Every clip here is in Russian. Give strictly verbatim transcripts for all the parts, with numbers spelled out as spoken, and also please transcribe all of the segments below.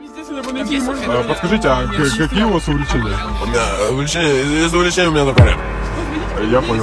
А, Подскажите, а к- какие у вас увлечения? У меня увлечение, из увлечения у меня только рэп. Я понял.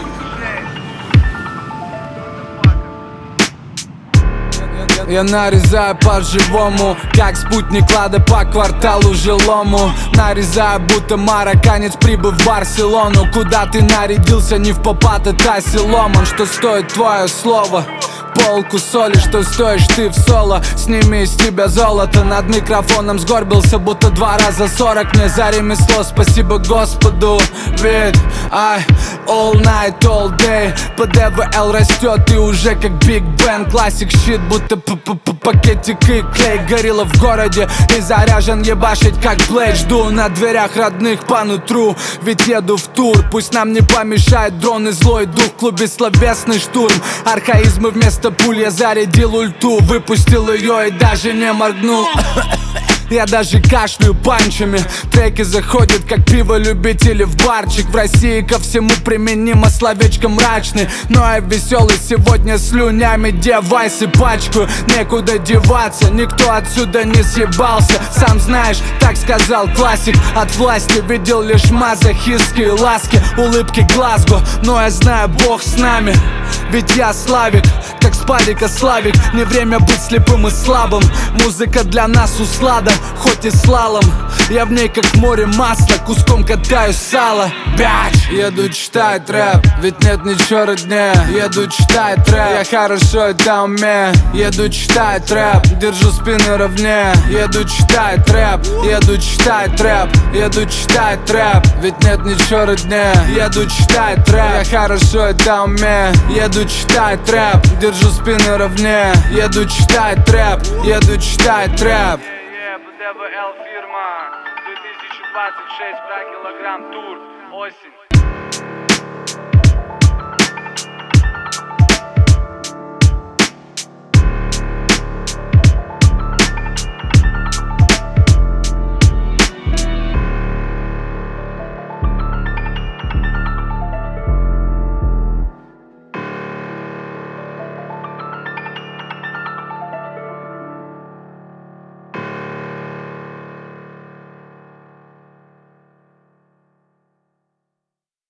Я нарезаю по-живому, как спутник Лада по кварталу жилому. Нарезаю, будто марокканец, прибыв в Барселону. Куда ты нарядился, не в попад, это Силоман. Что стоит твое слово? Полку соли, что стоишь ты в соло. Сними с тебя золото. Над микрофоном сгорбился, будто два раза сорок. Мне за ремесло, спасибо Господу. Ведь I all night, all day. По ДВЛ растет и уже как Big Ben. Классик щит, будто пакетик и клей. Горилла в городе и заряжен ебашить как Блэйд. Жду на дверях родных по нутру, ведь еду в тур. Пусть нам не помешает дрон и злой дух. В клубе словесный штурм, архаизмы вместо пуль. Я зарядил ульту, выпустил ее и даже не моргнул. Я даже кашляю панчами. Треки заходят, как пиво любители в барчик. В России ко всему применимо словечко мрачный. Но я веселый сегодня, слюнями девайсы пачкаю. Некуда деваться, никто отсюда не съебался. Сам знаешь, так сказал классик. От власти видел лишь мазохистские ласки, улыбки Глазго. Но я знаю, Бог с нами, ведь я Славик, как Спадика Славик. Не время быть слепым и слабым. Музыка для нас услада, хоть и слалом. Я в ней как в море масла, куском катаю сало. Бяч! Еду читать рэп, ведь нет ничего роднее. Еду читать рэп, я хорошо это умею. Еду читать рэп, держу спину ровнее. Еду читать рэп, еду читать рэп, еду читать рэп, ведь нет ничего роднее. Еду читать рэп, я хорошо это умею. Еду читать рэп, держу спину ровнее. Еду читать рэп, еду читать рэп. ДВЛ фирма, две тысячи двадцать шесть, два килограмм тур, осень.